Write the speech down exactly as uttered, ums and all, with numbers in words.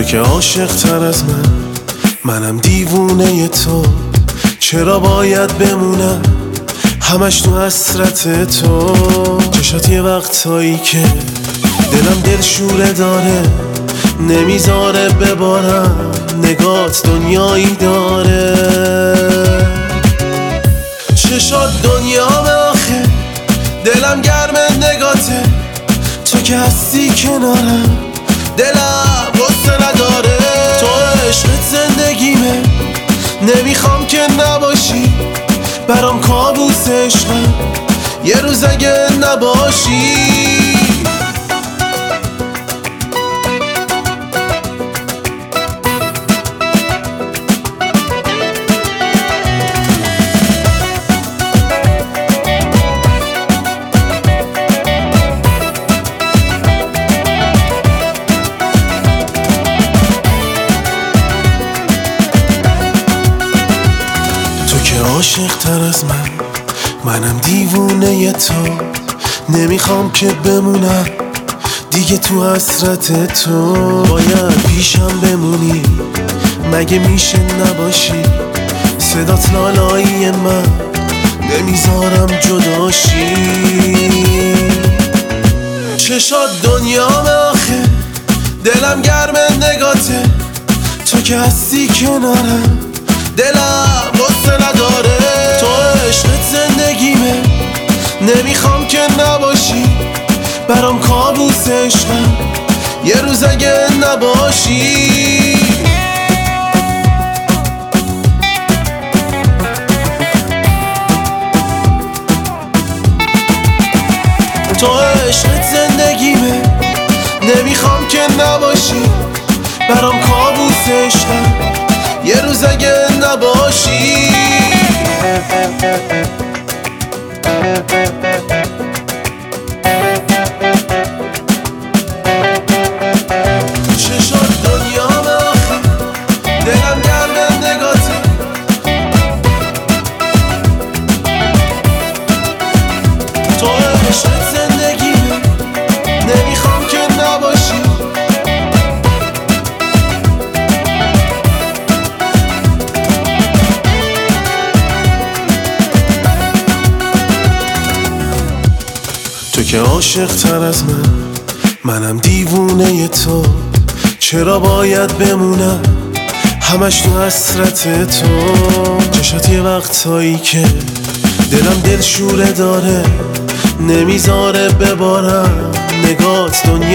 که عاشق تر از من، منم دیوونه تو. چرا باید بمونم همش تو حسرت تو؟ چشات یه وقتایی که دلم دلشوره داره، نمیذاره ببارم، نگات دنیایی داره. چشات دنیام آخه، دلم گرم نگاته، تو که هستی کنارم دلم غصه نداره. تو عشقت زندگیمه، نمیخوام که نباشی، برام کابوس عشقم یه روز اگه نباشی. عاشق تر از من، منم دیوونه تو. نمیخوام که بمونم دیگه تو حسرت تو. باید پیشم بمونی، مگه میشه نباشی؟ صدات لالایی من، نمیذارم جداشی. چشات دنیام آخه، دلم گرم نگاته، تو که هستی کنارم دلم غصه نداره. تو عشقت زندگیمه، نمیخوام که نباشی، برام کابوس عشقم یه روز اگه نباشی. تو عشقت زندگیمه، نمیخوام که نباشی، برام کابوس عشقم یه روز اگه نباشی. چشات دنیام آخه، دلم گرم نگاته، تو عشقت زندگیمه، نمیخوام که نباشی. تو که عاشق تر از من، منم دیوونه تو. چرا باید بمونم همش تو حسرت تو؟ چشات یه وقتایی که دلم دلشوره داره، نمیذاره ببارم، نگات دنیا